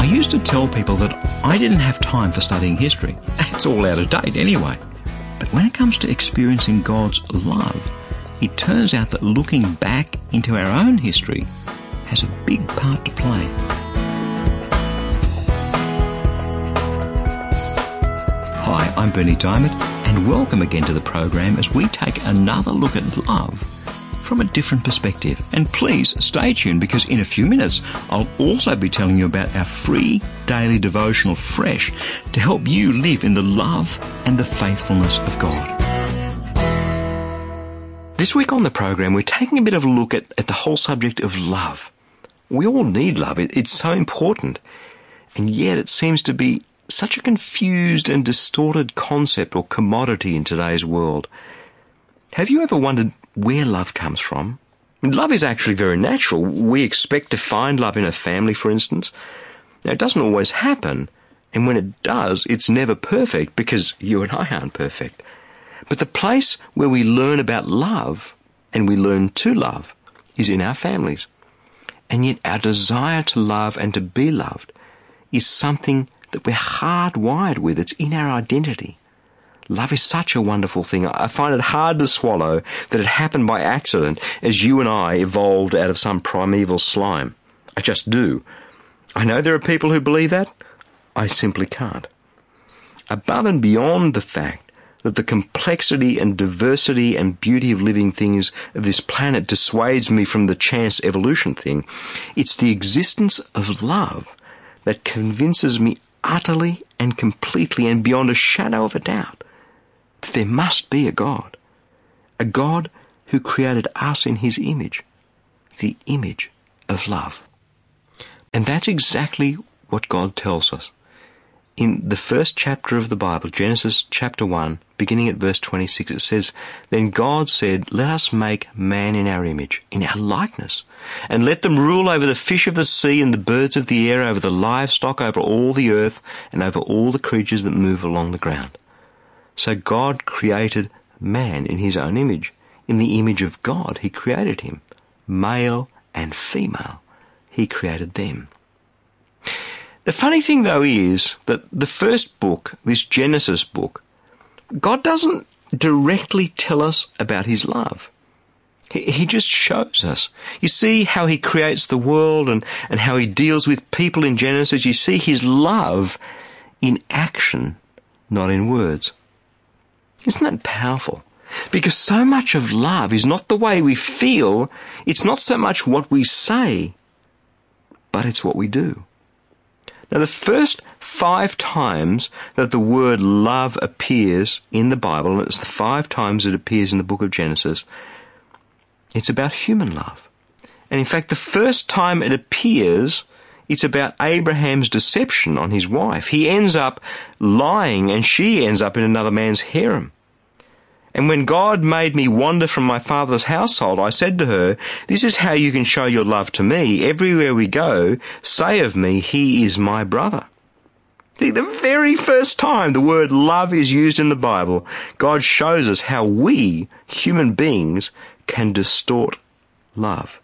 I used to tell people that I didn't have time for studying history. It's all out of date anyway. But when it comes to experiencing God's love, it turns out that looking back into our own history has a big part to play. Hi, I'm Berni Dymet, and welcome again to the program as we take another look at love from a different perspective. And please stay tuned, because in a few minutes I'll also be telling you about our free daily devotional Fresh to help you live in the love and the faithfulness of God. This week on the program we're taking a bit of a look at the whole subject of love. We all need love. It's so important. And yet it seems to be such a confused and distorted concept or commodity in today's world. Have you ever wondered where love comes from? Love is actually very natural. We expect to find love in a family, for instance. Now, it doesn't always happen, and when it does, it's never perfect, because you and I aren't perfect. But the place where we learn about love, and we learn to love, is in our families. And yet our desire to love and to be loved is something that we're hardwired with. It's in our identity. Love is such a wonderful thing. I find it hard to swallow that it happened by accident, as you and I evolved out of some primeval slime. I just do. I know there are people who believe that. I simply can't. Above and beyond the fact that the complexity and diversity and beauty of living things of this planet dissuades me from the chance evolution thing, it's the existence of love that convinces me utterly and completely and beyond a shadow of a doubt that there must be a God who created us in his image, the image of love. And that's exactly what God tells us. In the first chapter of the Bible, Genesis chapter 1, beginning at verse 26, it says, "Then God said, let us make man in our image, in our likeness, and let them rule over the fish of the sea and the birds of the air, over the livestock, over all the earth, and over all the creatures that move along the ground." So God created man in his own image. In the image of God, he created him. Male and female, he created them. The funny thing, though, is that the first book, this Genesis book, God doesn't directly tell us about his love. He just shows us. You see how he creates the world and how he deals with people in Genesis. You see his love in action, not in words. Isn't that powerful? Because so much of love is not the way we feel. It's not so much what we say, but it's what we do. Now, the first 5 times that the word love appears in the Bible, and it's the 5 times it appears in the book of Genesis, it's about human love. And in fact, the first time it appears, it's about Abraham's deception on his wife. He ends up lying, and she ends up in another man's harem. "And when God made me wander from my father's household, I said to her, this is how you can show your love to me. Everywhere we go, say of me, he is my brother." See, the very first time the word love is used in the Bible, God shows us how we, human beings, can distort love.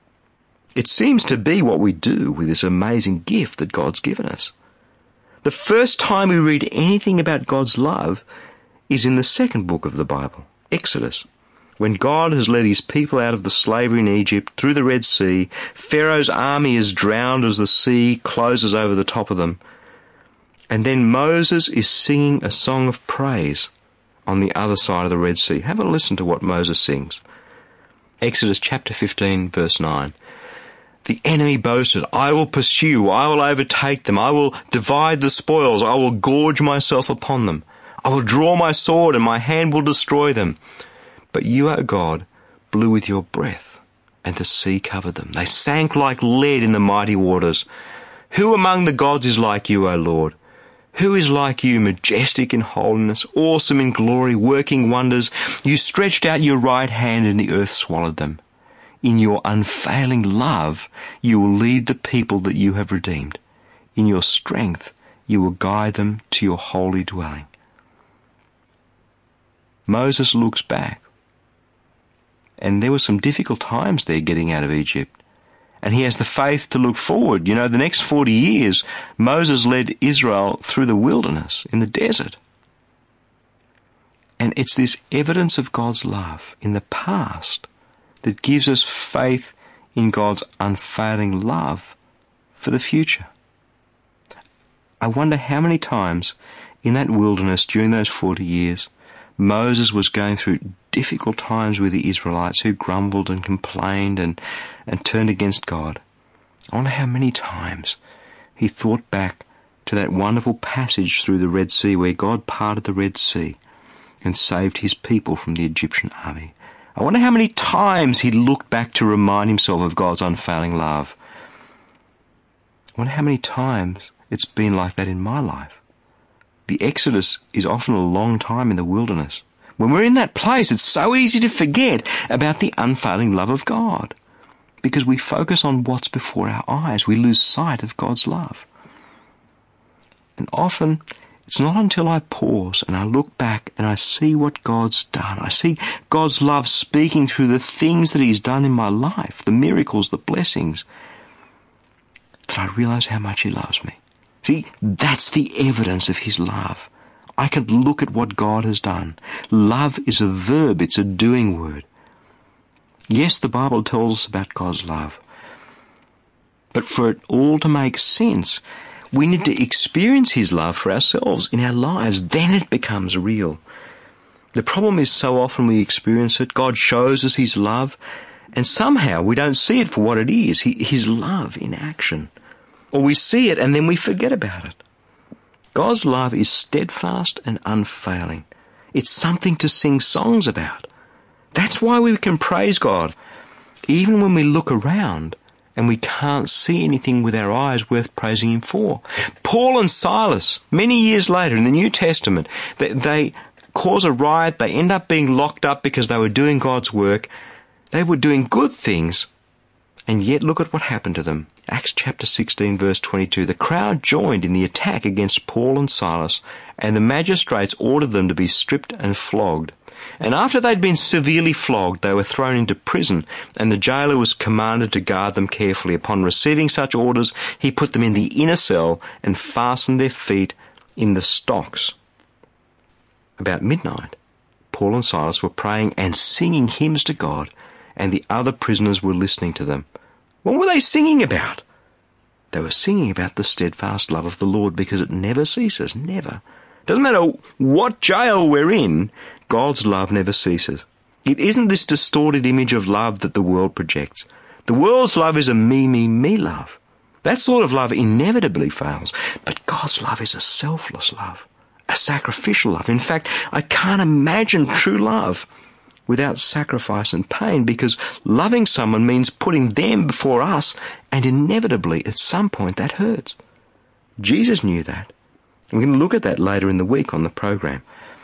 It seems to be what we do with this amazing gift that God's given us. The first time we read anything about God's love is in the second book of the Bible, Exodus. When God has led his people out of the slavery in Egypt through the Red Sea, Pharaoh's army is drowned as the sea closes over the top of them. And then Moses is singing a song of praise on the other side of the Red Sea. Have a listen to what Moses sings. Exodus chapter 15, verse 9. "The enemy boasted, I will pursue, I will overtake them, I will divide the spoils, I will gorge myself upon them. I will draw my sword and my hand will destroy them. But you, O God, blew with your breath, and the sea covered them. They sank like lead in the mighty waters. Who among the gods is like you, O Lord? Who is like you, majestic in holiness, awesome in glory, working wonders? You stretched out your right hand and the earth swallowed them. In your unfailing love, you will lead the people that you have redeemed. In your strength, you will guide them to your holy dwelling." Moses looks back, and there were some difficult times there getting out of Egypt. And he has the faith to look forward. You know, the next 40 years, Moses led Israel through the wilderness, in the desert. And it's this evidence of God's love in the past that gives us faith in God's unfailing love for the future. I wonder how many times in that wilderness during those 40 years, Moses was going through difficult times with the Israelites who grumbled and complained and turned against God. I wonder how many times he thought back to that wonderful passage through the Red Sea where God parted the Red Sea and saved his people from the Egyptian army. I wonder how many times he looked back to remind himself of God's unfailing love. I wonder how many times it's been like that in my life. The Exodus is often a long time in the wilderness. When we're in that place, it's so easy to forget about the unfailing love of God because we focus on what's before our eyes. We lose sight of God's love. And often, it's not until I pause and I look back and I see what God's done. I see God's love speaking through the things that he's done in my life, the miracles, the blessings, that I realize how much he loves me. See, that's the evidence of his love. I can look at what God has done. Love is a verb, it's a doing word. Yes, the Bible tells us about God's love. But for it all to make sense, we need to experience his love for ourselves in our lives. Then it becomes real. The problem is so often we experience it. God shows us his love, and somehow we don't see it for what it is, his love in action. Or we see it and then we forget about it. God's love is steadfast and unfailing. It's something to sing songs about. That's why we can praise God, even when we look around and we can't see anything with our eyes worth praising him for. Paul and Silas, many years later in the New Testament, they cause a riot. They end up being locked up because they were doing God's work. They were doing good things, and yet look at what happened to them. Acts chapter 16 verse 22. The crowd joined in the attack against Paul and Silas, and the magistrates ordered them to be stripped and flogged. And after they'd been severely flogged, they were thrown into prison, and the jailer was commanded to guard them carefully. Upon receiving such orders, he put them in the inner cell and fastened their feet in the stocks. About midnight, Paul and Silas were praying and singing hymns to God, and the other prisoners were listening to them. What were they singing about? They were singing about the steadfast love of the Lord, because it never ceases, never. Doesn't matter what jail we're in, God's love never ceases. It isn't this distorted image of love that the world projects. The world's love is a me, me, me love. That sort of love inevitably fails. But God's love is a selfless love, a sacrificial love. In fact, I can't imagine true love without sacrifice and pain, because loving someone means putting them before us, and inevitably at some point that hurts. Jesus knew that. We're going to look at that later in the week on the program.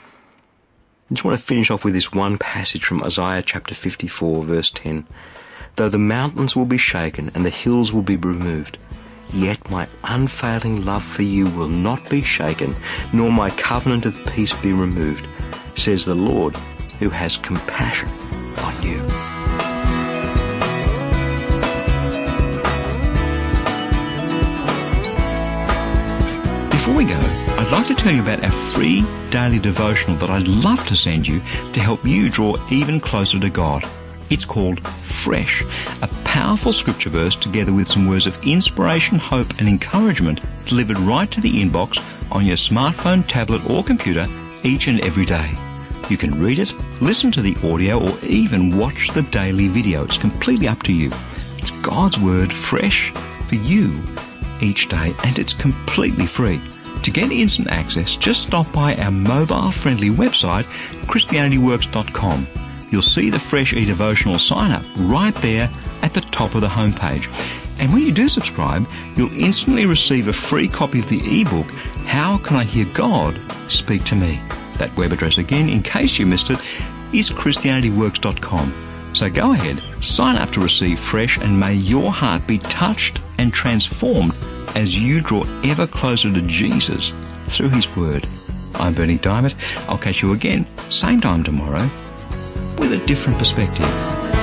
I just want to finish off with this one passage from Isaiah chapter 54 verse 10. Though the mountains will be shaken and the hills will be removed, yet my unfailing love for you will not be shaken, nor my covenant of peace be removed, says the Lord, who has compassion on you. Before we go, I'd like to tell you about our free daily devotional that I'd love to send you to help you draw even closer to God. It's called Fresh, a powerful scripture verse together with some words of inspiration, hope and encouragement delivered right to the inbox on your smartphone, tablet or computer each and every day. You can read it, listen to the audio, or even watch the daily video. It's completely up to you. It's God's Word fresh for you each day, and it's completely free. To get instant access, just stop by our mobile-friendly website, ChristianityWorks.com. You'll see the Fresh eDevotional sign-up right there at the top of the homepage. And when you do subscribe, you'll instantly receive a free copy of the ebook, How Can I Hear God Speak to Me? That web address again, in case you missed it, is ChristianityWorks.com. So go ahead, sign up to receive Fresh, and may your heart be touched and transformed as you draw ever closer to Jesus through His Word. I'm Bernie Diamond. I'll catch you again, same time tomorrow, with a different perspective.